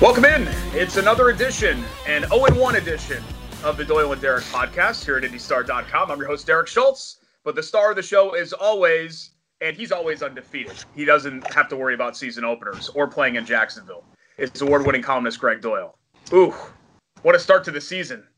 Welcome in. It's another edition, an 0-1 edition of the Doyle and Derek podcast here at IndyStar.com. I'm your host, Derek Schultz, but the star of the show is always, and he's always undefeated. He doesn't have to worry about season openers or playing in Jacksonville. It's award-winning columnist Greg Doyle. Ooh, what a start to the season.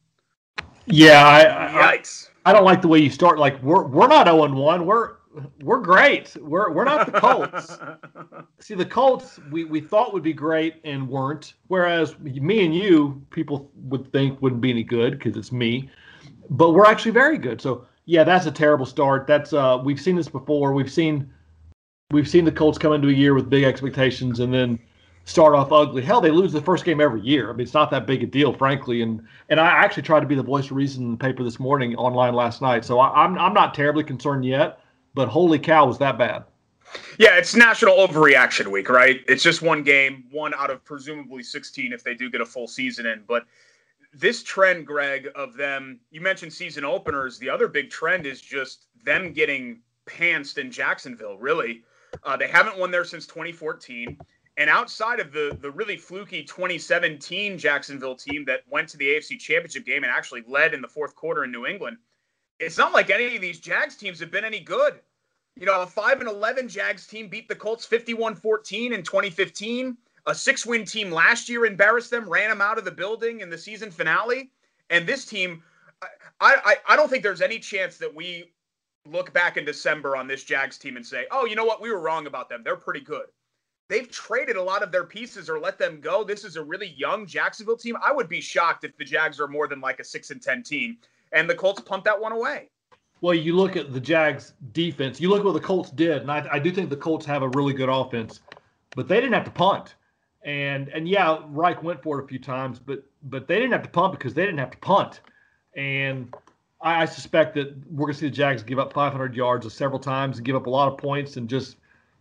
Yeah, Yikes. I don't like the way you start. Like, we're not 0-1. We're great. We're not the Colts. See, the Colts we thought would be great and weren't. Whereas me and you, people would think wouldn't be any good because it's me. But we're actually very good. So yeah, that's a terrible start. That's we've seen this before. We've seen the Colts come into a year with big expectations and then start off ugly. Hell, they lose the first game every year. I mean, it's not that big a deal, frankly. And I actually tried to be the voice of reason in the paper this morning, online last night. So I'm not terribly concerned yet. But holy cow, was that bad? Yeah, it's National Overreaction Week, right? It's just one game, one out of presumably 16 if they do get a full season in. But this trend, Greg, of them, you mentioned season openers. The other big trend is just them getting pantsed in Jacksonville, really. They haven't won there since 2014. And outside of the really fluky 2017 Jacksonville team that went to the AFC Championship game and actually led in the fourth quarter in New England, it's not like any of these Jags teams have been any good. You know, a 5-11 Jags team beat the Colts 51-14 in 2015. A 6-win team last year embarrassed them, ran them out of the building in the season finale. And this team, I don't think there's any chance that we look back in December on this Jags team and say, oh, you know what? We were wrong about them. They're pretty good. They've traded a lot of their pieces or let them go. This is a really young Jacksonville team. I would be shocked if the Jags are more than like a 6-10 team. And the Colts pumped that one away. Well, you look at the Jags defense. You look at what the Colts did, and I do think the Colts have a really good offense, but they didn't have to punt. And yeah, Reich went for it a few times, but they didn't have to punt because they didn't have to punt. And I suspect that we're going to see the Jags give up 500 yards several times and give up a lot of points and just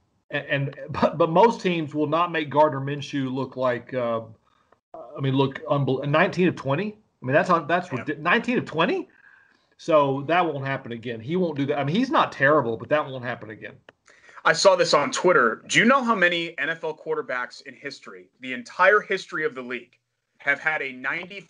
but most teams will not make Gardner Minshew look like look unbelievable. 19 of 20. I mean, that's yeah. 19 of 20. So that won't happen again. He won't do that. I mean, he's not terrible, but that won't happen again. I saw this on Twitter. Do you know how many NFL quarterbacks in history, the entire history of the league, have had a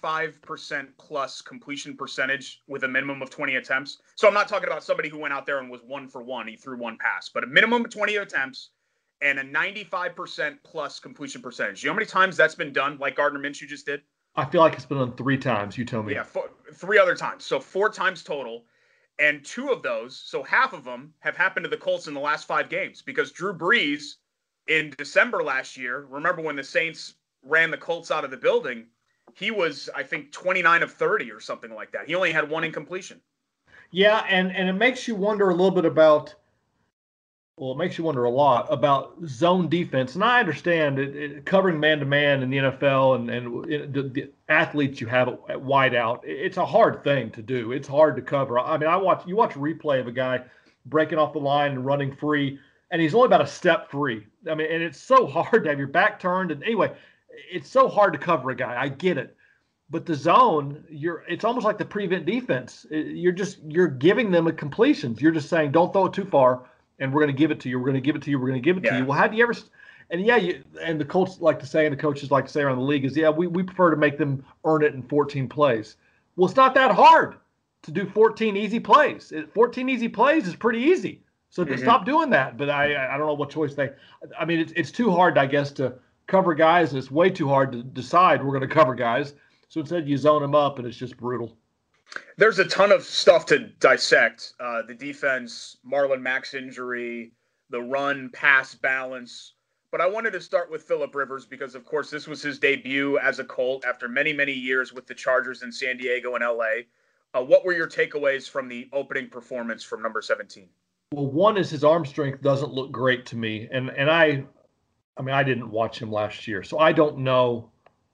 95% plus completion percentage with a minimum of 20 attempts? So I'm not talking about somebody who went out there and was 1 for 1. He threw one pass, but a minimum of 20 attempts and a 95% plus completion percentage. Do you know how many times that's been done like Gardner Minshew just did? I feel like it's been done 3 times. You tell me. Yeah, 3 other times. So 4 times total. And 2 of those, so half of them, have happened to the Colts in the last 5 games. Because Drew Brees, in December last year, remember when the Saints ran the Colts out of the building, he was, I think, 29 of 30 or something like that. He only had 1 incompletion. Yeah, and it makes you wonder a little bit about – well, it makes you wonder a lot about zone defense. And I understand covering man-to-man in the NFL and the athletes you have at wideout, it's a hard thing to do. It's hard to cover. I mean, you watch a replay of a guy breaking off the line and running free, and he's only about a step free. I mean, and it's so hard to have your back turned. And anyway, it's so hard to cover a guy. I get it. But the zone, it's almost like the prevent defense. You're giving them a completions. You're just saying, don't throw it too far. And we're going to give it to you. We're going to give it to you. We're going to give it to you. Well, how do you ever? And yeah, and the Colts like to say, and the coaches like to say around the league is, yeah, we prefer to make them earn it in 14 plays. Well, it's not that hard to do 14 easy plays. 14 easy plays is pretty easy. So stop doing that. But I don't know what choice they. I mean, it's too hard, I guess, to cover guys. And it's way too hard to decide we're going to cover guys. So instead, you zone them up, and it's just brutal. There's a ton of stuff to dissect. The defense, Marlon Mack's injury, the run-pass balance. But I wanted to start with Phillip Rivers because, of course, this was his debut as a Colt after many, many years with the Chargers in San Diego and L.A. What were your takeaways from the opening performance from number 17? Well, one is his arm strength doesn't look great to me. And I didn't watch him last year, so I don't know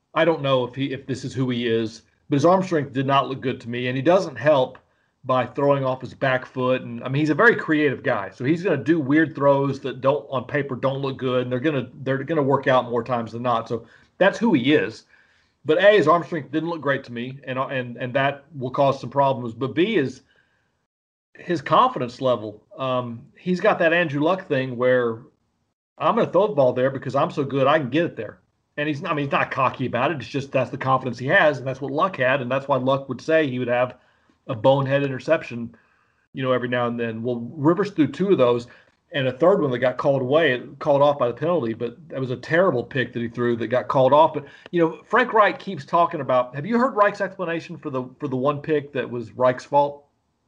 if this is who he is. But his arm strength did not look good to me, and he doesn't help by throwing off his back foot. And I mean, he's a very creative guy, so he's going to do weird throws that on paper don't look good, and they're gonna work out more times than not. So that's who he is. But A, his arm strength didn't look great to me, and that will cause some problems. But B is his confidence level. He's got that Andrew Luck thing where I'm going to throw the ball there because I'm so good I can get it there. And he's not cocky about it. It's just that's the confidence he has, and that's what Luck had, and that's why Luck would say he would have a bonehead interception, every now and then. Well, Rivers threw two of those, and a third one that got called off by the penalty, but that was a terrible pick that he threw that got called off. But Frank Reich keeps talking about. Have you heard Reich's explanation for the one pick that was Reich's fault?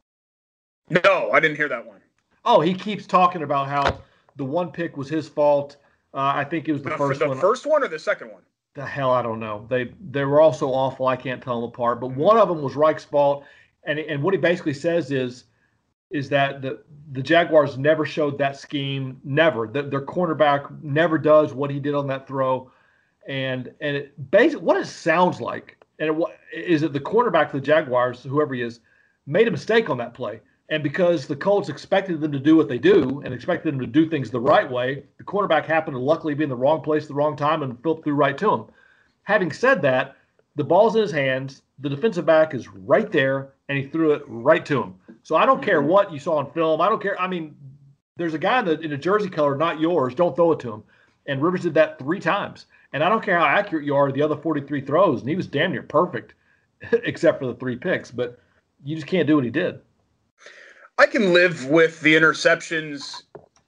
No, I didn't hear that one. Oh, he keeps talking about how the one pick was his fault. I think it was the first one. The first one or the second one? The hell, I don't know. They were all so awful, I can't tell them apart. But one of them was Reich's fault, and what he basically says is that the Jaguars never showed that scheme, never. Their cornerback never does what he did on that throw, and it basically what it sounds like, is that the cornerback for the Jaguars, whoever he is, made a mistake on that play. And because the Colts expected them to do what they do and expected them to do things the right way, the quarterback happened to luckily be in the wrong place at the wrong time and Philip threw right to him. Having said that, the ball's in his hands, the defensive back is right there, and he threw it right to him. So I don't care what you saw on film. I don't care. I mean, there's a guy in a jersey color, not yours. Don't throw it to him. And Rivers did that 3 times. And I don't care how accurate you are to the other 43 throws, and he was damn near perfect, except for the 3 picks. But you just can't do what he did. I can live with the interceptions.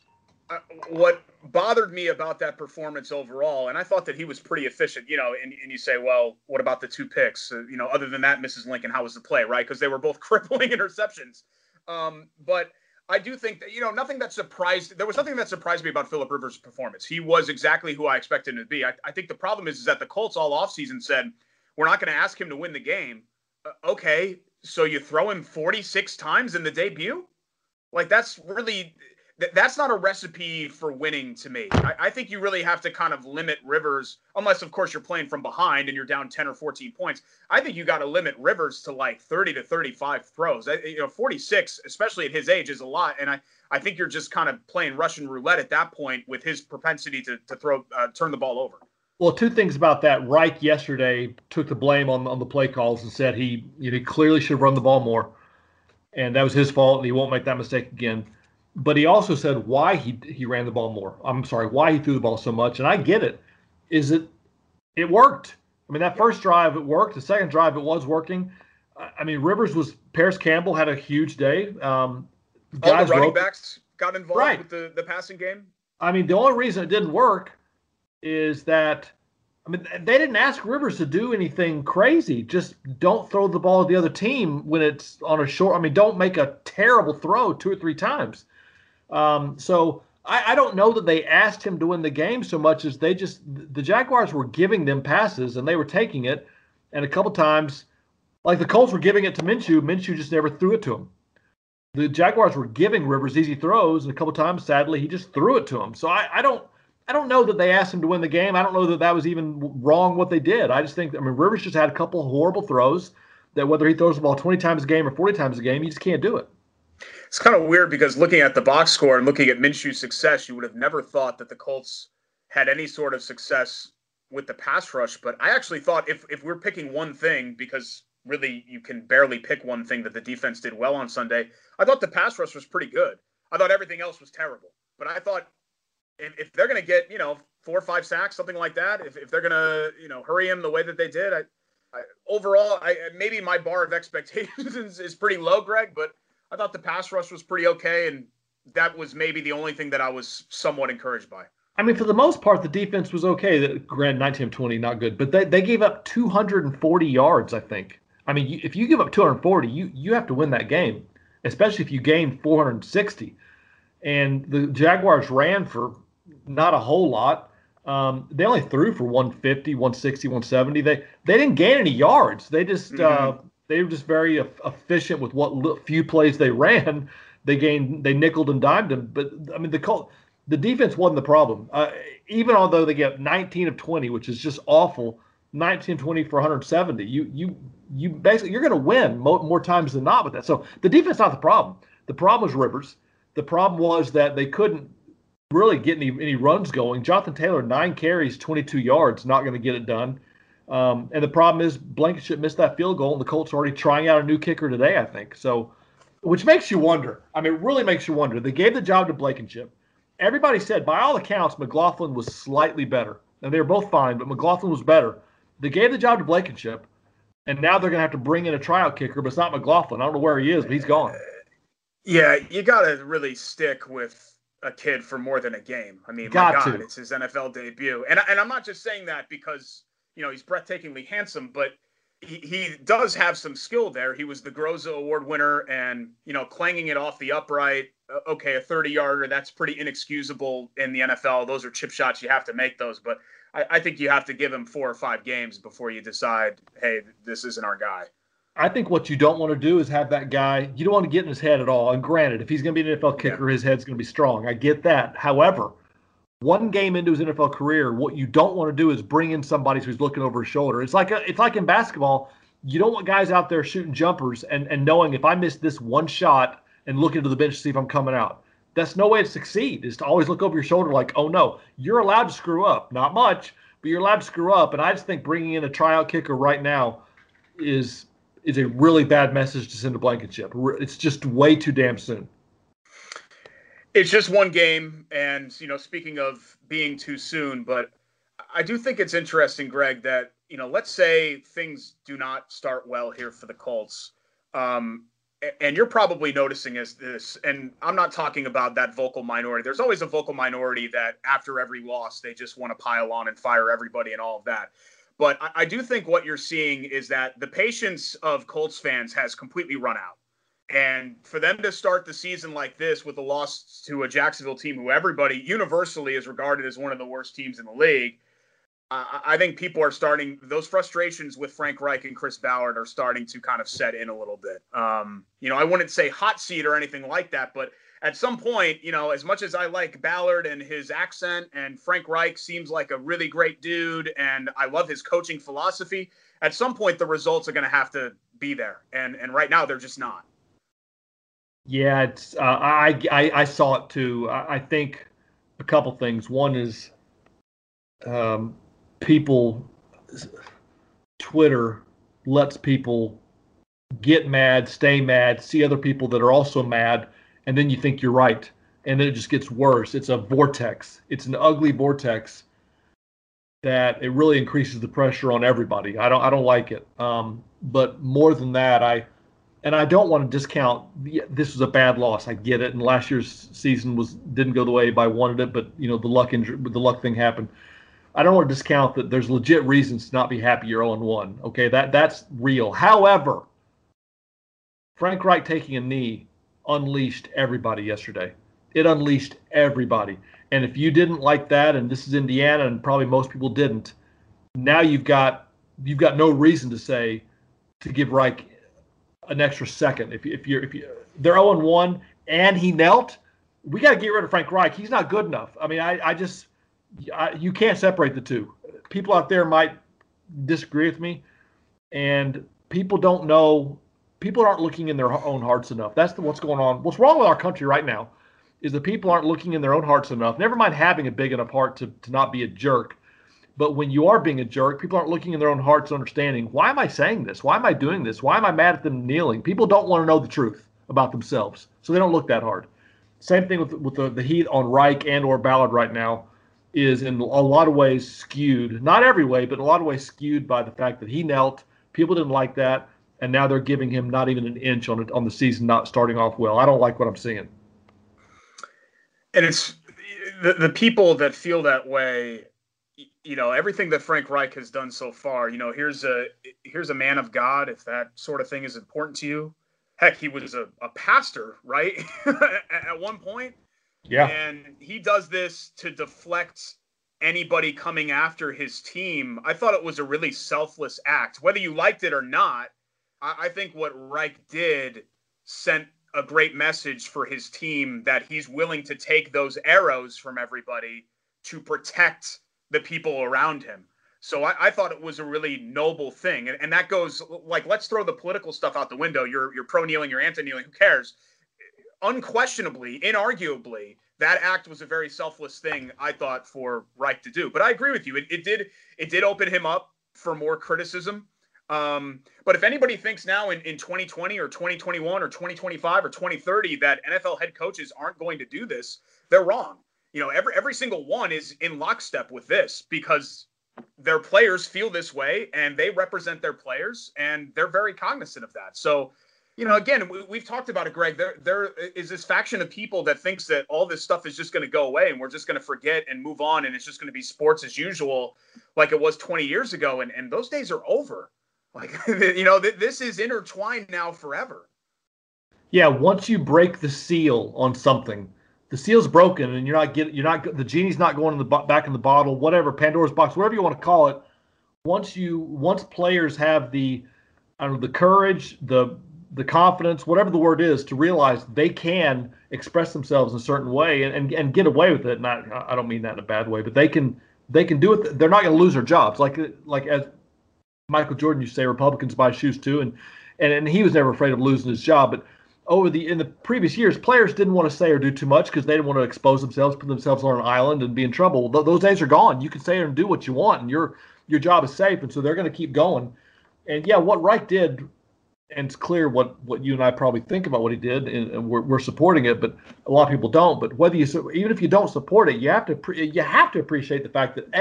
What bothered me about that performance overall, and I thought that he was pretty efficient, and you say, well, what about the 2 picks? Other than that, Mrs. Lincoln, how was the play, right? Because they were both crippling interceptions. But I do think that, there was nothing that surprised me about Philip Rivers' performance. He was exactly who I expected him to be. I think the problem is that the Colts all offseason said, we're not going to ask him to win the game. Okay. So you throw him 46 times in the debut? Like, that's not a recipe for winning to me. I think you really have to kind of limit Rivers, unless, of course, you're playing from behind and you're down 10 or 14 points. I think you got to limit Rivers to like 30 to 35 throws. 46, especially at his age, is a lot. And I think you're just kind of playing Russian roulette at that point with his propensity to turn the ball over. Well, 2 things about that. Reich yesterday took the blame on the play calls and said he clearly should have run the ball more, and that was his fault, and he won't make that mistake again. But he also said why he ran the ball more. I'm sorry, why he threw the ball so much, and I get it. It worked. I mean, that first drive it worked. The second drive it was working. I mean, Paris Campbell had a huge day. All the running backs got involved with the passing game. I mean, the only reason it didn't work is that, I mean, they didn't ask Rivers to do anything crazy. Just don't throw the ball to the other team when it's on a short. I mean, don't make a terrible throw 2 or 3 times. So I don't know that they asked him to win the game so much as the Jaguars were giving them passes and they were taking it. And a couple times, like the Colts were giving it to Minshew. Minshew just never threw it to him. The Jaguars were giving Rivers easy throws, and a couple times, sadly, he just threw it to him. So I don't know that they asked him to win the game. I don't know that was even wrong what they did. I just think, Rivers just had a couple of horrible throws that whether he throws the ball 20 times a game or 40 times a game, he just can't do it. It's kind of weird because looking at the box score and looking at Minshew's success, you would have never thought that the Colts had any sort of success with the pass rush. But I actually thought if we're picking one thing, because really you can barely pick one thing that the defense did well on Sunday, I thought the pass rush was pretty good. I thought everything else was terrible. But I thought if they're going to get, 4 or 5 sacks, something like that, if they're going to, hurry him the way that they did, overall, maybe my bar of expectations is pretty low, Greg, but I thought the pass rush was pretty okay, and that was maybe the only thing that I was somewhat encouraged by. I mean, for the most part, the defense was okay. Granted, 19-20, not good, but they gave up 240 yards, I think. I mean, if you give up 240, you have to win that game, especially if you gain 460. And the Jaguars ran for not a whole lot. They only threw for 150, 160, 170. They didn't gain any yards. They just they were just very efficient with what few plays they ran. They nickeled and dimed them. But I mean, the defense wasn't the problem. Even although they get 19 of 20, which is just awful, 19-20 for 170. You basically you're going to win more times than not with that. So the defense not the problem. The problem was Rivers. The problem was that they couldn't really get any runs going. Jonathan Taylor, 9 carries, 22 yards, not going to get it done. And the problem is Blankenship missed that field goal, and the Colts are already trying out a new kicker today, I think. So, which makes you wonder. I mean, it really makes you wonder. They gave the job to Blankenship. Everybody said, by all accounts, McLaughlin was slightly better. and they were both fine, but McLaughlin was better. They gave the job to Blankenship, and now they're going to have to bring in a tryout kicker, but it's not McLaughlin. I don't know where he is, but he's gone. Yeah, you got to really stick with a kid for more than a game. I mean, my God, it's his NFL debut. And I'm not just saying that because, he's breathtakingly handsome, but he does have some skill there. He was the Groza Award winner and, clanging it off the upright. Okay, a 30-yarder, that's pretty inexcusable in the NFL. Those are chip shots. You have to make those. But I think you have to give him 4 or 5 games before you decide, hey, this isn't our guy. I think what you don't want to do is have that guy, you don't want to get in his head at all. And granted, if he's going to be an NFL kicker, his head's going to be strong. I get that. However, one game into his NFL career, what you don't want to do is bring in somebody who's looking over his shoulder. It's like in basketball, you don't want guys out there shooting jumpers and knowing if I miss this one shot and looking to the bench to see if I'm coming out. That's no way to succeed, is to always look over your shoulder like, oh, no, you're allowed to screw up. Not much, but you're allowed to screw up. And I just think bringing in a tryout kicker right now is a really bad message to send to Blankenship. It's just way too damn soon. It's just one game. And, speaking of being too soon, but I do think it's interesting, Greg, that, let's say things do not start well here for the Colts. And you're probably noticing this, and I'm not talking about that vocal minority. There's always a vocal minority that after every loss, they just want to pile on and fire everybody and all of that. But I do think what you're seeing is that the patience of Colts fans has completely run out. And for them to start the season like this with a loss to a Jacksonville team who everybody universally is regarded as one of the worst teams in the league, I think people are starting, those frustrations with Frank Reich and Chris Ballard are starting to kind of set in a little bit. I wouldn't say hot seat or anything like that, but at some point, as much as I like Ballard and his accent, and Frank Reich seems like a really great dude, and I love his coaching philosophy, at some point the results are going to have to be there. And right now they're just not. Yeah, it's I saw it too. I think a couple things. One is Twitter lets people get mad, stay mad, see other people that are also mad, and then you think you're right. And then it just gets worse. It's a vortex. It's an ugly vortex that it really increases the pressure on everybody. I don't like it. But more than that, I don't want to discount this was a bad loss. I get it. And last year's season didn't go the way I wanted it, but the luck thing happened. I don't want to discount that there's legit reasons to not be happy you're 0-1. Okay, that's real. However, Frank Reich taking a knee unleashed everybody yesterday. It unleashed everybody. And if you didn't like that, and this is Indiana, and probably most people didn't, now you've got no reason to give Reich an extra second. If they're 0-1 and he knelt, we got to get rid of Frank Reich. He's not good enough. I mean, you can't separate the two. People out there might disagree with me, and people don't know. People aren't looking in their own hearts enough. That's what's going on. What's wrong with our country right now is that people aren't looking in their own hearts enough. Never mind having a big enough heart to not be a jerk. But when you are being a jerk, people aren't looking in their own hearts, understanding, why am I saying this? Why am I doing this? Why am I mad at them kneeling? People don't want to know the truth about themselves, so they don't look that hard. Same thing with the heat on Reich and or Ballard right now is in a lot of ways skewed. Not every way, but in a lot of ways skewed by the fact that he knelt. People didn't like that, and now they're giving him not even an inch on the season not starting off well. I don't like what I'm seeing. And it's the people that feel that way. Everything that Frank Reich has done so far, here's a man of God, if that sort of thing is important to you. Heck, he was a pastor, right? At one point. Yeah. And he does this to deflect anybody coming after his team. I thought it was a really selfless act. Whether you liked it or not, I think what Reich did sent a great message for his team that he's willing to take those arrows from everybody to protect the people around him. So I thought it was a really noble thing. And that goes, like, let's throw the political stuff out the window. You're pro-kneeling, you're anti-kneeling, who cares? Unquestionably, inarguably, that act was a very selfless thing, I thought, for Reich to do. But I agree with you. It did open him up for more criticism. But if anybody thinks now in 2020 or 2021 or 2025 or 2030 that NFL head coaches aren't going to do this, they're wrong. every single one is in lockstep with this because their players feel this way and they represent their players and they're very cognizant of that. So, again, we've talked about it, Greg. There is this faction of people that thinks that all this stuff is just going to go away and we're just going to forget and move on and it's just going to be sports as usual like it was 20 years ago. And those days are over. Like, this is intertwined now forever. Yeah, once you break the seal on something, the seal's broken and the genie's not going in back in the bottle, whatever, Pandora's box, whatever you want to call it. Once players have the courage, the confidence, whatever the word is, to realize they can express themselves in a certain way and get away with it. And I don't mean that in a bad way, but they can do it. They're not going to lose their jobs. Like as Michael Jordan used to say, Republicans buy shoes too. And he was never afraid of losing his job. But in the previous years, players didn't want to say or do too much because they didn't want to expose themselves, put themselves on an island and be in trouble. Those days are gone. You can say and do what you want and your job is safe. And so they're going to keep going. And yeah, what Reich did, and it's clear what you and I probably think about what he did, and we're supporting it, but a lot of people don't. But even if you don't support it, you have to appreciate the fact that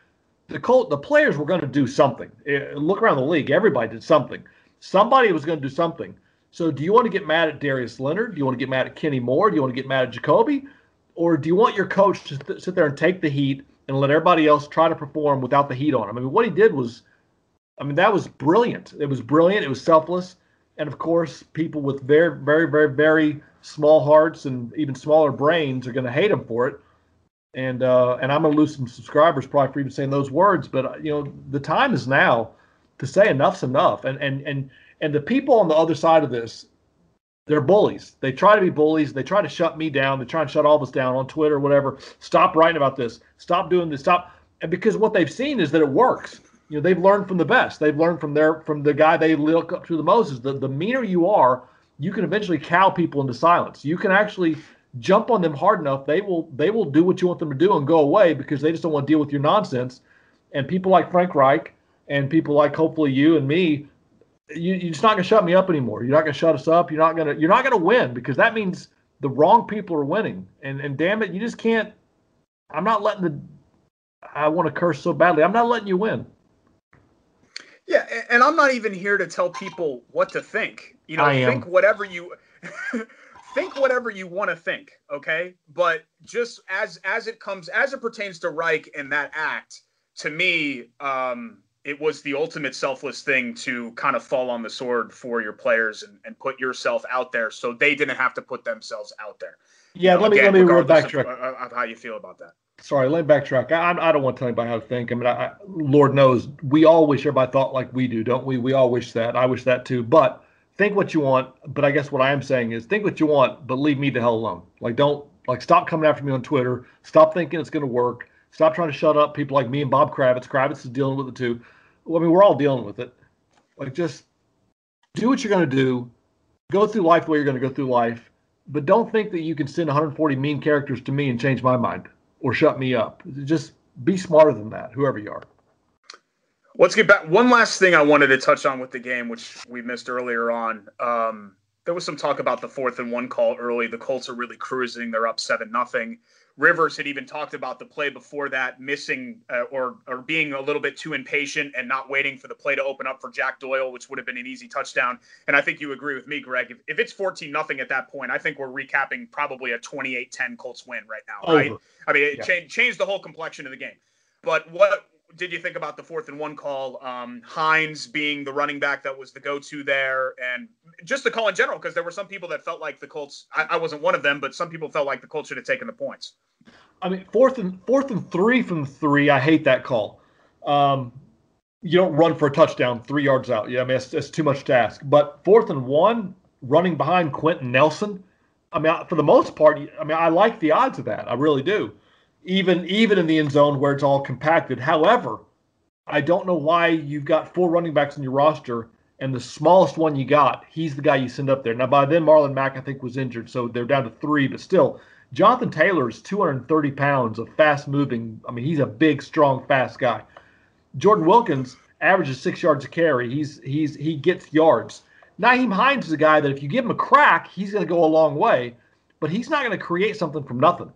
the players were going to do something. Look around the league; everybody did something. Somebody was going to do something. So, do you want to get mad at Darius Leonard? Do you want to get mad at Kenny Moore? Do you want to get mad at Jacoby? Or do you want your coach to sit there and take the heat and let everybody else try to perform without the heat on him? I mean, what he did was. That was brilliant. It was brilliant. It was selfless. And, of course, people with very, very, very, very small hearts and even smaller brains are going to hate him for it. And I'm going to lose some subscribers probably for even saying those words. But, the time is now to say enough's enough. And the people on the other side of this, they're bullies. They try to be bullies. They try to shut me down. They try to shut all of us down on Twitter or whatever. Stop writing about this. Stop doing this. Stop. And because what they've seen is that it works. They've learned from the best. They've learned from the guy they look up to the most. Is the meaner you are, you can eventually cow people into silence. You can actually jump on them hard enough. They will do what you want them to do and go away because they just don't want to deal with your nonsense. And people like Frank Reich and people like hopefully you and me, you're just not going to shut me up anymore. You're not going to shut us up. You're not going to win because that means the wrong people are winning. And damn it, you just can't. I'm not letting I want to curse so badly. I'm not letting you win. Yeah, and I'm not even here to tell people what to think. Think whatever you think whatever you want to think, okay? But just as it pertains to Reich and that act, to me, it was the ultimate selfless thing to kind of fall on the sword for your players and put yourself out there so they didn't have to put themselves out there. Yeah, let me backtrack of how you feel about that. Sorry, let me backtrack. I don't want to tell anybody how to think. Lord knows, we all wish everybody thought like we do, don't we? We all wish that. I wish that too. But think what you want. But I guess what I am saying is think what you want, but leave me the hell alone. Stop coming after me on Twitter. Stop thinking it's going to work. Stop trying to shut up people like me and Bob Kravitz. Kravitz is dealing with it too. We're all dealing with it. Just do what you're going to do. Go through life the way you're going to go through life. But don't think that you can send 140 mean characters to me and change my mind. Or shut me up. Just be smarter than that, whoever you are. Let's get back. One last thing I wanted to touch on with the game, which we missed earlier on. There was some talk about the 4th and 1 call early. The Colts are really cruising. They're up 7-0. Rivers had even talked about the play before that, missing or being a little bit too impatient and not waiting for the play to open up for Jack Doyle, which would have been an easy touchdown. And I think you agree with me, Greg. If it's 14-0 at that point, I think we're recapping probably a 28-10 Colts win right now, right? I mean, it changed the whole complexion of the game. But what did you think about the 4th and 1 call? Hines being the running back that was the go-to there, and just the call in general, because there were some people that felt like the Colts. I wasn't one of them, but some people felt like the Colts should have taken the points. I mean, fourth and 3 from 3. I hate that call. You don't run for a touchdown 3 yards out. Yeah, I mean it's too much to ask. But 4th and 1, running behind Quentin Nelson. I mean, for the most part, I like the odds of that. I really do. Even in the end zone where it's all compacted. However, I don't know why you've got 4 running backs on your roster and the smallest one you got, he's the guy you send up there. Now, by then, Marlon Mack, I think, was injured, so they're down to 3. But still, Jonathan Taylor is 230 pounds of fast-moving. I mean, he's a big, strong, fast guy. Jordan Wilkins averages 6 yards a carry. He gets yards. Nyheim Hines is a guy that if you give him a crack, he's going to go a long way, but he's not going to create something from nothing.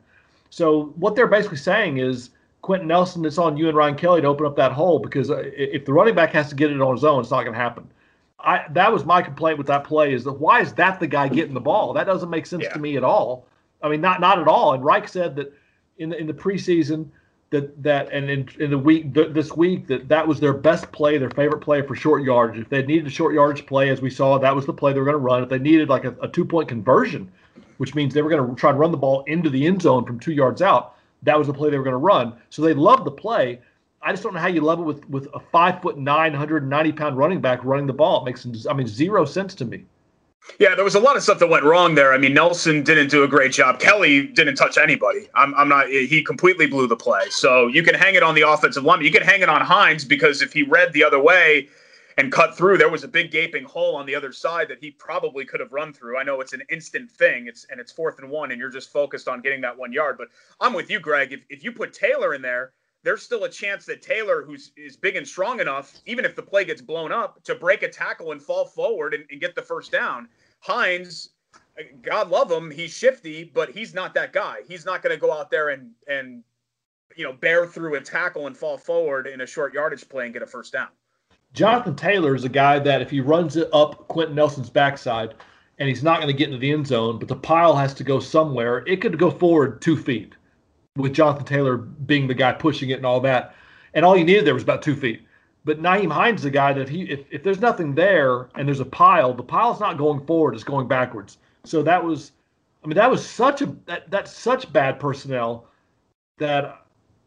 So what they're basically saying is, Quentin Nelson, it's on you and Ryan Kelly to open up that hole, because if the running back has to get it on his own, it's not going to happen. That was my complaint with that play, is that why is that the guy getting the ball? That doesn't make sense to me at all. I mean, not at all. And Reich said that in the preseason that and in the week this week that was their best play, their favorite play for short yardage. If they needed a short yardage play, as we saw, that was the play they were going to run. If they needed like a 2-point conversion, which means they were going to try and run the ball into the end zone from 2 yards out, that was the play they were going to run. So they loved the play. I just don't know how you level with a 5'9", 190-pound running back running the ball. It makes, zero sense to me. Yeah, there was a lot of stuff that went wrong there. I mean, Nelson didn't do a great job. Kelly didn't touch anybody. He completely blew the play. So you can hang it on the offensive line. You can hang it on Hines, because if he read the other way and cut through, there was a big gaping hole on the other side that he probably could have run through. I know it's an instant thing. It's 4th and 1, and you're just focused on getting that 1 yard. But I'm with you, Greg. If you put Taylor in there, there's still a chance that Taylor, is big and strong enough, even if the play gets blown up, to break a tackle and fall forward and get the first down. Hines, God love him, he's shifty, but he's not that guy. He's not going to go out there and bear through a tackle and fall forward in a short yardage play and get a first down. Jonathan Taylor is a guy that if he runs it up Quentin Nelson's backside, and he's not going to get into the end zone, but the pile has to go somewhere, it could go forward 2 feet, with Jonathan Taylor being the guy pushing it and all that. And all you needed there was about 2 feet. But Nyheim Hines is the guy that if there's nothing there and there's a pile, the pile's not going forward, it's going backwards. So that's such bad personnel that,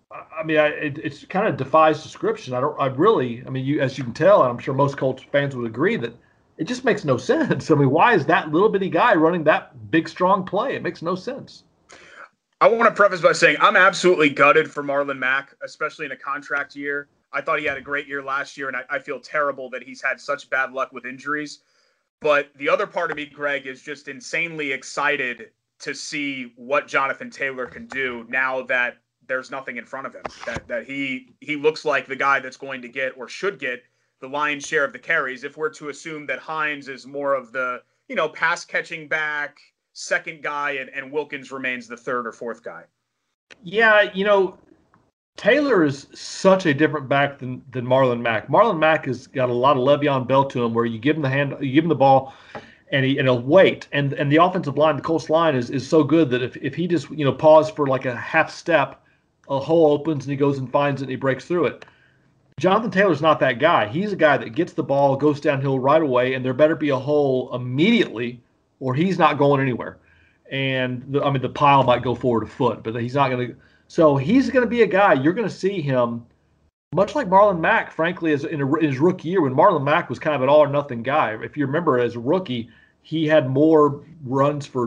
it kind of defies description. As you can tell, and I'm sure most Colts fans would agree, that it just makes no sense. I mean, why is that little bitty guy running that big, strong play? It makes no sense. I want to preface by saying I'm absolutely gutted for Marlon Mack, especially in a contract year. I thought he had a great year last year, and I feel terrible that he's had such bad luck with injuries. But the other part of me, Greg, is just insanely excited to see what Jonathan Taylor can do now that there's nothing in front of him, that he looks like the guy that's going to get, or should get, the lion's share of the carries, if we're to assume that Hines is more of the, pass catching back, second guy, and Wilkins remains the third or fourth guy. Yeah, Taylor is such a different back than Marlon Mack. Marlon Mack has got a lot of Le'Veon Bell to him, where you give him you give him the ball, and he'll wait. And the offensive line, the Colts line, is so good that if he just pause for like a half step, a hole opens and he goes and finds it and he breaks through it. Jonathan Taylor's not that guy. He's a guy that gets the ball, goes downhill right away, and there better be a hole immediately, or he's not going anywhere. And the pile might go forward a foot, but he's not going to. So he's going to be a guy, you're going to see him, much like Marlon Mack, frankly, in his rookie year, when Marlon Mack was kind of an all-or-nothing guy. If you remember, as a rookie, he had more runs for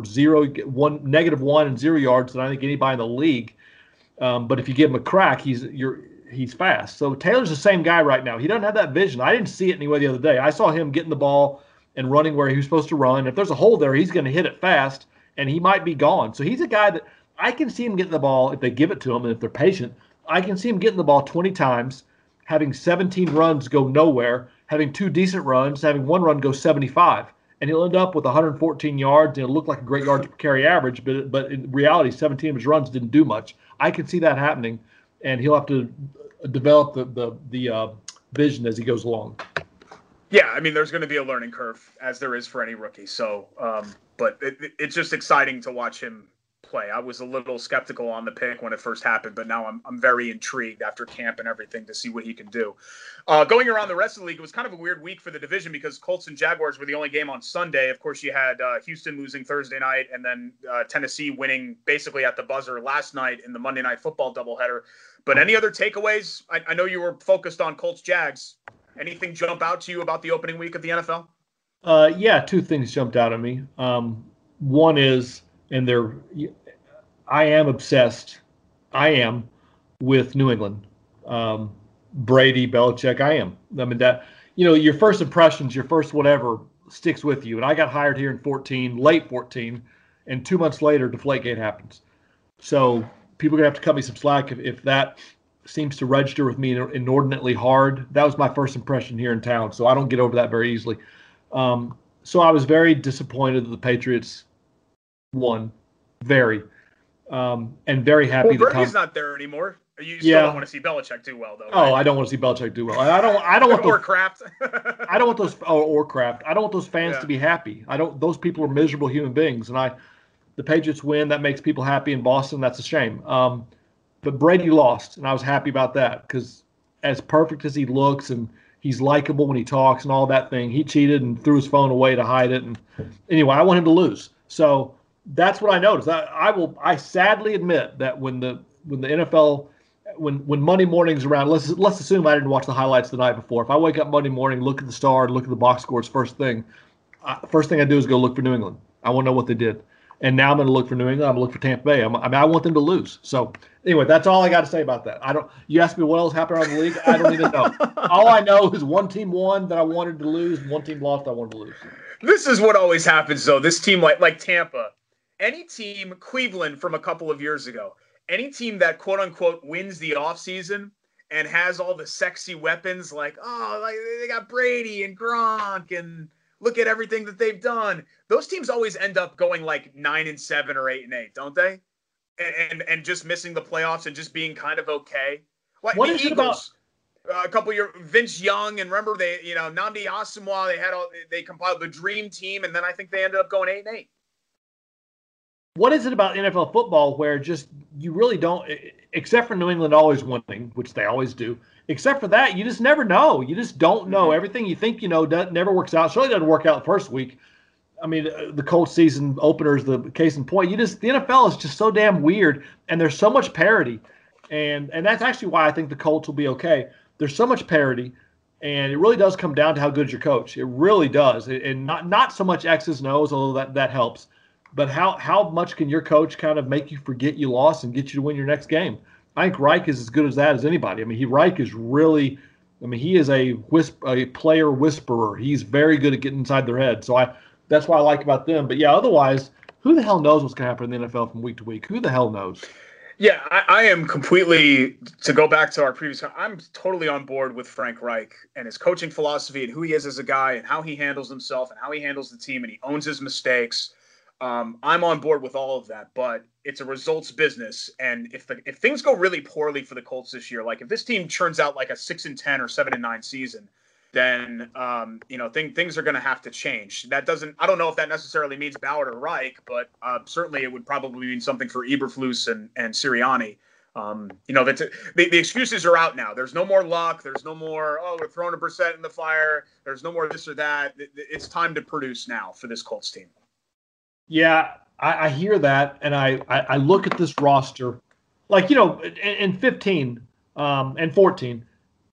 -1 and 0 yards than I think anybody in the league. But if you give him a crack, he's fast. So Taylor's the same guy right now. He doesn't have that vision. I didn't see it anyway the other day. I saw him getting the ball and running where he was supposed to run. If there's a hole there, he's going to hit it fast, and he might be gone. So he's a guy that I can see him getting the ball if they give it to him and if they're patient. I can see him getting the ball 20 times, having 17 runs go nowhere, having 2 decent runs, having 1 run go 75. And he'll end up with 114 yards, and it'll look like a great yards per carry average, but in reality, 17 of his runs didn't do much. I can see that happening, and he'll have to develop the vision as he goes along. Yeah, there's going to be a learning curve, as there is for any rookie. So, but it's just exciting to watch him play. I was a little skeptical on the pick when it first happened, but now I'm very intrigued after camp and everything to see what he can do. Going around the rest of the league, it was kind of a weird week for the division because Colts and Jaguars were the only game on Sunday. Of course, you had Houston losing Thursday night, and then Tennessee winning basically at the buzzer last night in the Monday Night Football doubleheader. But any other takeaways? I know you were focused on Colts-Jags. Anything jump out to you about the opening week of the NFL? Yeah, 2 things jumped out at me. One is, I am obsessed. I am with New England. Brady, Belichick, I am. Your first impressions, your first whatever sticks with you. And I got hired here in late 14, and 2 months later, Deflategate happens. So people are going to have to cut me some slack if that seems to register with me inordinately hard. That was my first impression here in town, so I don't get over that very easily. So I was very disappointed that the Patriots won. Very. and very happy. Well, Brady's not there anymore. You still don't want to see Belichick do well, though. Right? Oh, I don't want to see Belichick do well. I don't want those, or Kraft. I don't want those or Kraft. I don't want those fans to be happy. Those people are miserable human beings, and the Patriots win, that makes people happy in Boston. That's a shame. But Brady lost, and I was happy about that because as perfect as he looks and he's likable when he talks and all that thing, he cheated and threw his phone away to hide it. And anyway, I want him to lose. So that's what I noticed. I sadly admit that when the NFL, when Monday morning's around, let's assume I didn't watch the highlights the night before. If I wake up Monday morning, look at the star, look at the box scores first thing I do is go look for New England. I want to know what they did. And now I'm going to look for New England. I'm going to look for Tampa Bay. I want them to lose. So anyway, that's all I got to say about that. You asked me what else happened around the league. I don't even know. All I know is one team won that I wanted to lose, and one team lost I wanted to lose. This is what always happens, though. This team like Tampa, any team, Cleveland from a couple of years ago, any team that quote unquote wins the offseason and has all the sexy weapons, like they got Brady and Gronk and look at everything that they've done. Those teams always end up going like 9-7 or 8-8, don't they? And just missing the playoffs and just being kind of okay. Like what the is Eagles, it about? A couple of years, Vince Young, and remember Nnamdi Asomugha, they compiled the dream team, and then I think they ended up going 8-8. What is it about NFL football where just you really don't, except for New England always winning, which they always do, except for that, you just never know. You just don't know. Mm-hmm. Everything you think you know never works out. Surely doesn't work out the first week. I mean, the Colts season opener is the case in point. The NFL is just so damn weird, and there's so much parity. And that's actually why I think the Colts will be okay. There's so much parity, and it really does come down to how good is your coach. It really does. And not so much X's and O's, although that helps. But how much can your coach kind of make you forget you lost and get you to win your next game? I think Reich is as good as that as anybody. I mean, Reich is really – I mean, he is a player whisperer. He's very good at getting inside their head. So that's what I like about them. But, yeah, otherwise, who the hell knows what's going to happen in the NFL from week to week? Who the hell knows? Yeah, I am completely – to go back to our previous – I'm totally on board with Frank Reich and his coaching philosophy and who he is as a guy and how he handles himself and how he handles the team, and he owns his mistakes. I'm on board with all of that, but it's a results business. And if things go really poorly for the Colts this year, like if this team turns out like a 6-10 or 7-9 season, then things are going to have to change. I don't know if that necessarily means Ballard or Reich, but certainly it would probably mean something for Eberflus and Sirianni. The excuses are out now. There's no more luck. There's no more, we're throwing a Brissett in the fire. There's no more this or that. It's time to produce now for this Colts team. Yeah, I hear that, and I look at this roster, like, in 15 and 14,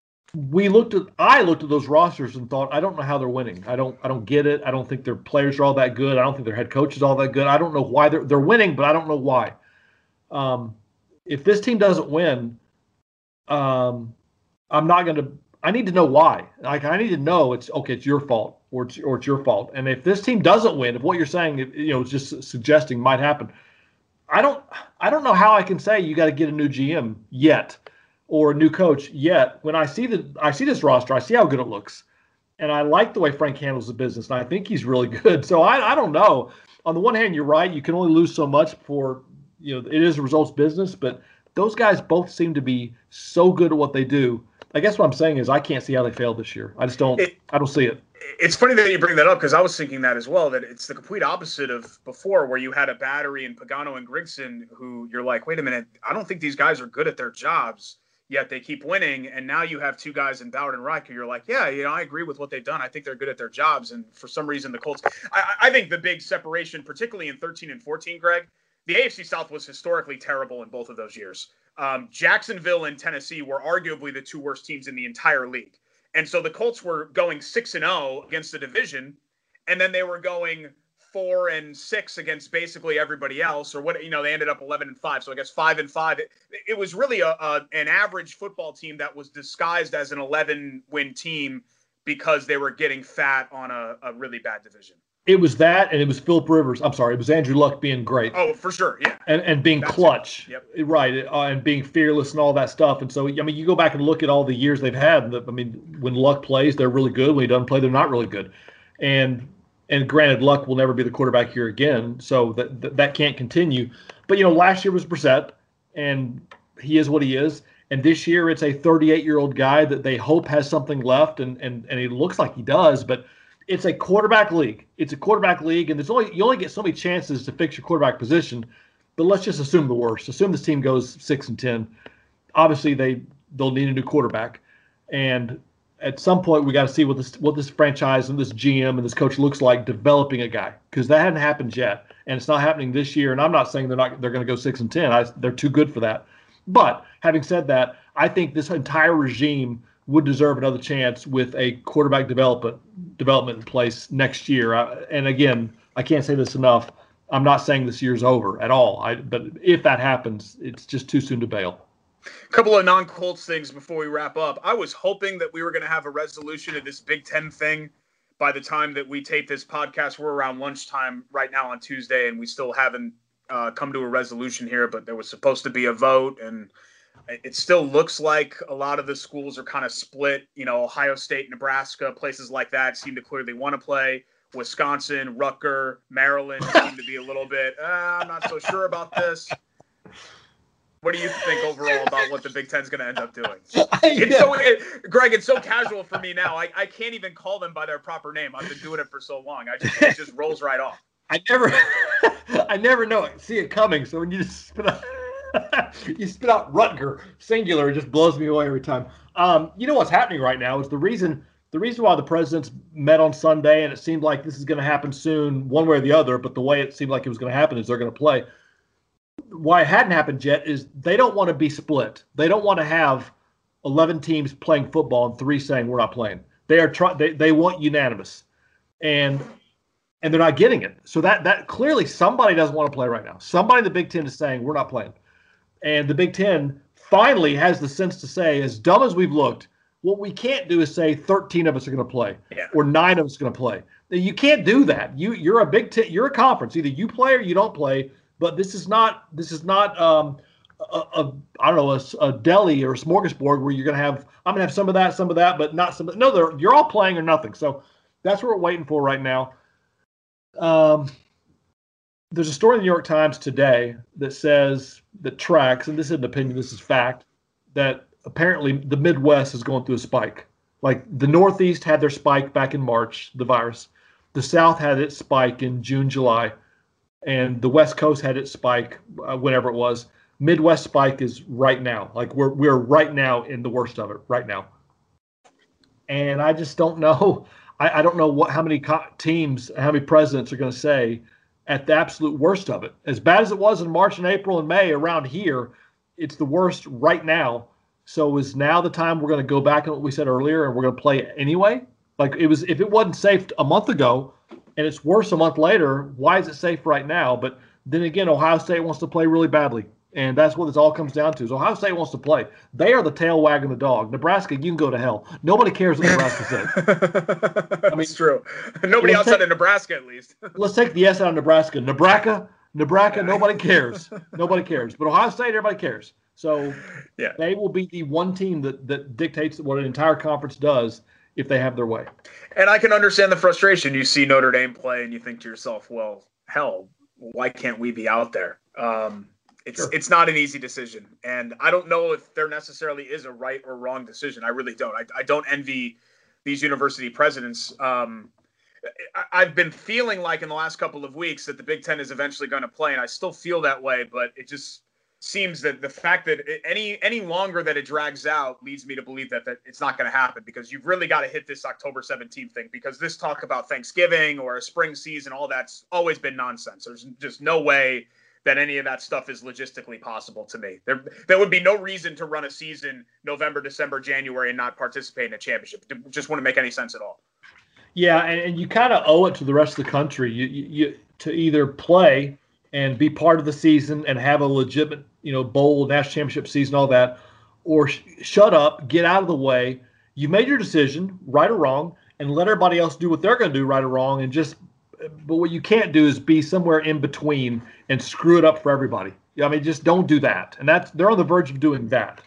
I looked at those rosters and thought, I don't know how they're winning. I don't get it. I don't think their players are all that good. I don't think their head coach is all that good. I don't know why they're winning, but I don't know why. If this team doesn't win, I'm not going to. I need to know why. Like, I need to know it's your fault or it's your fault. And if this team doesn't win, if what you're saying, is just suggesting might happen, I don't know how I can say you got to get a new GM yet or a new coach yet. When I see this roster, I see how good it looks, and I like the way Frank handles the business, and I think he's really good. So I don't know. On the one hand, you're right. You can only lose so much before it is a results business, but those guys both seem to be so good at what they do. I guess what I'm saying is I can't see how they failed this year. I just don't. I don't see it. It's funny that you bring that up because I was thinking that as well. That it's the complete opposite of before, where you had a battery in Pagano and Grigson, who you're like, wait a minute, I don't think these guys are good at their jobs, yet they keep winning. And now you have two guys in Ballard and Reich, who you're like, yeah, I agree with what they've done. I think they're good at their jobs. And for some reason, the Colts. I think the big separation, particularly in 13 and 14, Greg, the AFC South was historically terrible in both of those years. Jacksonville and Tennessee were arguably the two worst teams in the entire league. And so the Colts were going 6-0 against the division, and then they were going 4-6 against basically everybody else, or they ended up 11-5. So I guess 5-5. It was really an average football team that was disguised as an 11-win team because they were getting fat on a really bad division. It was that, and it was Phillip Rivers. I'm sorry, it was Andrew Luck being great. Oh, for sure, yeah. And being clutch. Yep. Right, and being fearless and all that stuff. And so, I mean, you go back and look at all the years they've had. When Luck plays, they're really good. When he doesn't play, they're not really good. And And granted, Luck will never be the quarterback here again, so that can't continue. But, last year was Brissett, and he is what he is. And this year it's a 38-year-old guy that they hope has something left, and he looks like he does. But it's a quarterback league. It's a quarterback league, and you only get so many chances to fix your quarterback position. But let's just assume the worst. Assume this team goes 6-10. Obviously, they'll need a new quarterback, and at some point we got to see what this franchise and this GM and this coach looks like developing a guy, because that hadn't happened yet, and it's not happening this year. And I'm not saying they're going to go 6-10. They're too good for that. But having said that, I think this entire regime would deserve another chance with a quarterback development in place next year. And again, I can't say this enough. I'm not saying this year's over at all. But if that happens, it's just too soon to bail. A couple of non-Colts things before we wrap up. I was hoping that we were going to have a resolution of this Big Ten thing by the time that we tape this podcast. We're around lunchtime right now on Tuesday, and we still haven't come to a resolution here, but there was supposed to be a vote, and it still looks like a lot of the schools are kind of split. Ohio State, Nebraska, places like that seem to clearly want to play. Wisconsin, Rutgers, Maryland seem to be a little bit, I'm not so sure about this. What do you think overall about what the Big Ten's going to end up doing? Greg, it's so casual for me now. I can't even call them by their proper name. I've been doing it for so long. It just rolls right off. I never know it. See it coming. So when you just spit out Rutger singular, it just blows me away every time. What's happening right now is the reason why the presidents met on Sunday, and it seemed like this is going to happen soon, one way or the other. But the way it seemed like it was going to happen is they're going to play. Why it hadn't happened yet is they don't want to be split. They don't want to have 11 teams playing football and 3 saying we're not playing. They want unanimous, and they're not getting it. So that clearly somebody doesn't want to play right now. Somebody in the Big Ten is saying we're not playing, and the Big Ten finally has the sense to say, as dumb as we've looked, what we can't do is say 13 of us are going to play or 9 of us are going to play. You can't do that. You're a Big Ten. You're a conference. Either you play or you don't play. But this is not a deli or a smorgasbord where you're going to have, I'm going to have some of that, but not some. No, you're all playing or nothing. So that's what we're waiting for right now. There's a story in the New York Times today that tracks, and this isn't opinion, this is fact, that apparently the Midwest is going through a spike. Like the Northeast had their spike back in March, the virus. The South had its spike in June, July. And the West Coast had its spike whenever it was. Midwest spike is right now. Like we're right now in the worst of it right now. And I just don't know. I don't know how many teams, how many presidents are going to say at the absolute worst of it. As bad as it was in March and April and May around here, it's the worst right now. So is now the time we're going to go back on what we said earlier and we're going to play anyway? Like if it wasn't safe a month ago, and it's worse a month later, why is it safe right now? But then again, Ohio State wants to play really badly. And that's what this all comes down to is Ohio State wants to play. They are the tail wagging the dog. Nebraska, you can go to hell. Nobody cares what Nebraska said. I mean, it's true. Nobody outside of Nebraska, at least. Let's take the S out of Nebraska. Nebraska, nobody cares. Nobody cares. But Ohio State, everybody cares. So they will be the one team that dictates what an entire conference does if they have their way. And I can understand the frustration. You see Notre Dame play and you think to yourself, well, hell, why can't we be out there? It's not an easy decision. And I don't know if there necessarily is a right or wrong decision. I really don't. I don't envy these university presidents. I've been feeling like in the last couple of weeks that the Big Ten is eventually going to play, and I still feel that way, but it just seems that the fact that any longer that it drags out leads me to believe that it's not going to happen, because you've really got to hit this October 17th thing, because this talk about Thanksgiving or a spring season, all that's always been nonsense. There's just no way that any of that stuff is logistically possible to me. There would be no reason to run a season November, December, January and not participate in a championship. It just wouldn't make any sense at all. Yeah, and you kind of owe it to the rest of the country you to either play and be part of the season and have a legitimate, bowl, national championship season, all that, or shut up, get out of the way. You made your decision, right or wrong, and let everybody else do what they're going to do, right or wrong, but what you can't do is be somewhere in between and screw it up for everybody. Just don't do that. And they're on the verge of doing that.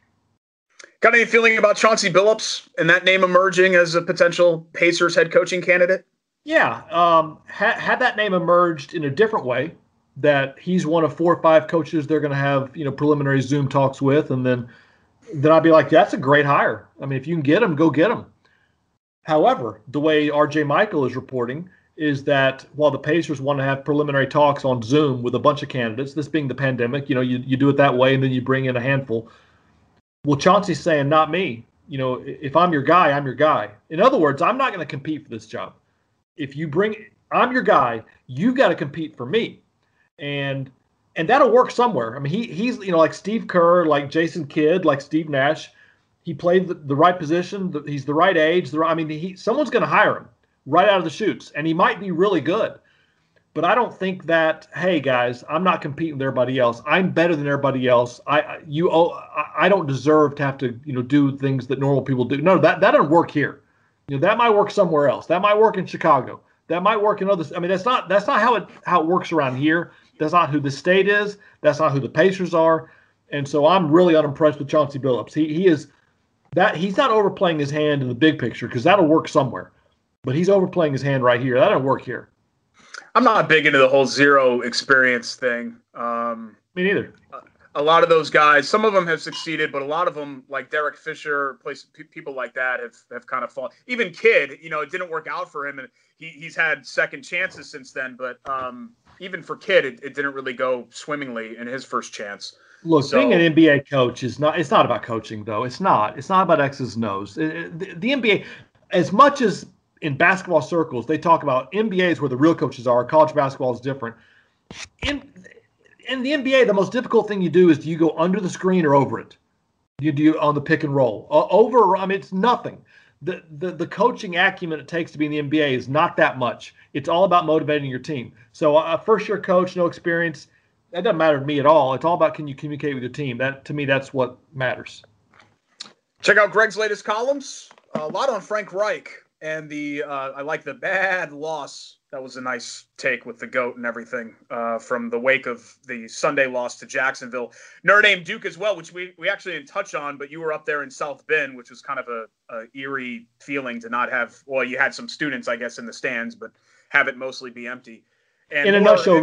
Got any feeling about Chauncey Billups and that name emerging as a potential Pacers head coaching candidate? Yeah, had that name emerged in a different way, that he's one of 4 or 5 coaches they're going to have preliminary Zoom talks with, and then I'd be like, that's a great hire. I mean, if you can get him, go get him. However, the way RJ Michael is reporting is that while the Pacers want to have preliminary talks on Zoom with a bunch of candidates, this being the pandemic, you do it that way and then you bring in a handful. Well, Chauncey's saying, not me. If I'm your guy, I'm your guy. In other words, I'm not going to compete for this job. If you bring, I'm your guy, you've got to compete for me. And that'll work somewhere. I mean, he's like Steve Kerr, like Jason Kidd, like Steve Nash. He played the right position. He's the right age. Someone's going to hire him right out of the chutes, and he might be really good. But I don't think that, hey guys, I'm not competing with everybody else. I'm better than everybody else. I don't deserve to have to do things that normal people do. No, that doesn't work here. That might work somewhere else. That might work in Chicago. That might work in others. I mean, that's not how it works around here. That's not who the state is. That's not who the Pacers are. And so I'm really unimpressed with Chauncey Billups. He's not overplaying his hand in the big picture, because that'll work somewhere. But he's overplaying his hand right here. That doesn't work here. I'm not big into the whole zero experience thing. Me neither. A lot of those guys, some of them have succeeded, but a lot of them, like Derek Fisher, people like that, have kind of fallen. Even Kidd, it didn't work out for him, and he's had second chances since then. But even for Kidd, it didn't really go swimmingly in his first chance. Look, being an NBA coach it's not about coaching, though. It's not about X's and O's. The NBA, as much as in basketball circles, they talk about NBA is where the real coaches are. College basketball is different. In the NBA, the most difficult thing you do is, do you go under the screen or over it? You do on the pick and roll. It's nothing. The coaching acumen it takes to be in the NBA is not that much. It's all about motivating your team. So a first-year coach, no experience, that doesn't matter to me at all. It's all about, can you communicate with your team? That, to me, that's what matters. Check out Greg's latest columns. A lot on Frank Reich and I like the bad loss. That was a nice take with the GOAT and everything from the wake of the Sunday loss to Jacksonville. Notre Dame Duke as well, which we actually didn't touch on, but you were up there in South Bend, which was kind of a eerie feeling to not have, well, you had some students, I guess, in the stands, but have it mostly be empty. And in a nutshell,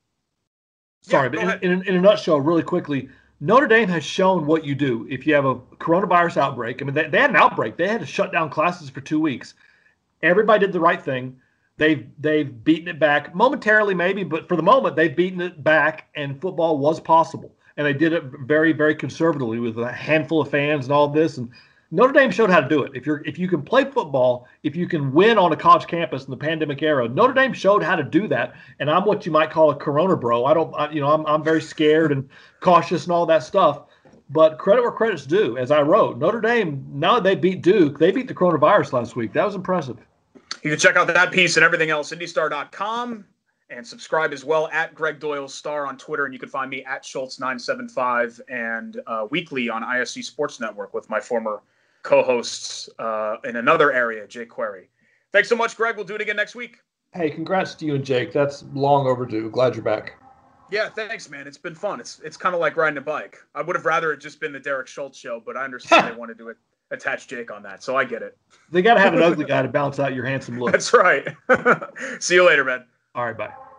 in a nutshell, really quickly, Notre Dame has shown what you do if you have a coronavirus outbreak. I mean, they had an outbreak. They had to shut down classes for 2 weeks. Everybody did the right thing. They've beaten it back momentarily, maybe, but for the moment, they've beaten it back, and football was possible. And they did it very, very conservatively with a handful of fans and all this. And Notre Dame showed how to do it. If you can play football, if you can win on a college campus in the pandemic era, Notre Dame showed how to do that. And I'm what you might call a Corona bro. I'm very scared and cautious and all that stuff. But credit where credit's due. As I wrote, Notre Dame, now that they beat Duke, they beat the coronavirus last week. That was impressive. You can check out that piece and everything else, IndyStar.com, and subscribe as well at Greg Doyle Star on Twitter. And you can find me at Schultz975 and weekly on ISC Sports Network with my former co-hosts in another area, Jake Query. Thanks so much, Greg. We'll do it again next week. Hey, congrats to you and Jake. That's long overdue. Glad you're back. Yeah, thanks, man. It's been fun. It's kind of like riding a bike. I would have rather it just been the Derek Schultz show, but I understand they wanted to attach Jake on that, so I get it. They got to have an ugly guy to balance out your handsome look. That's right. See you later, man. All right, bye.